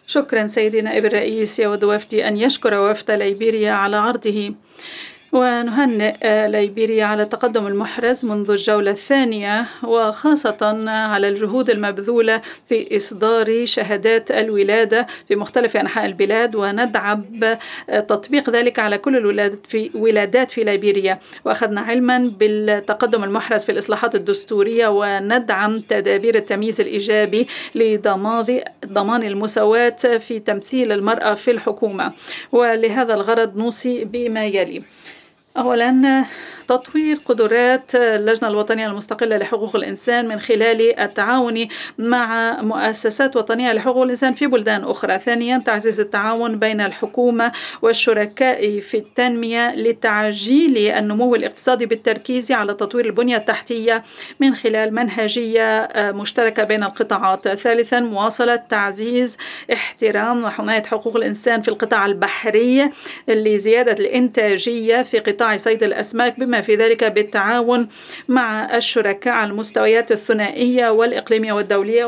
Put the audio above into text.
شكرا سيدي نائب الرئيس. يود وفدي أن يشكر وفد ليبيريا على عرضه، ونهنئ ليبيريا على التقدم المحرز منذ الجولة الثانية، وخاصة على الجهود المبذولة في إصدار شهادات الولادة في مختلف أنحاء البلاد، وندعم تطبيق ذلك على كل الولادات في ليبيريا. وأخذنا علما بالتقدم المحرز في الإصلاحات الدستورية، وندعم تدابير التمييز الإيجابي لضمان المساواة في تمثيل المرأة في الحكومة. ولهذا الغرض نوصي بما يلي: أولاً، تطوير قدرات اللجنة الوطنية المستقلة لحقوق الإنسان من خلال التعاون مع مؤسسات وطنية لحقوق الإنسان في بلدان أخرى. ثانياً، تعزيز التعاون بين الحكومة والشركاء في التنمية لتعجيل النمو الاقتصادي بالتركيز على تطوير البنية التحتية من خلال منهجية مشتركة بين القطاعات. ثالثاً، مواصلة تعزيز احترام وحماية حقوق الإنسان في القطاع البحري لزيادة الإنتاجية في قطاع صيد الأسماك، بما في ذلك بالتعاون مع الشركاء على المستويات الثنائية والإقليمية والدولية.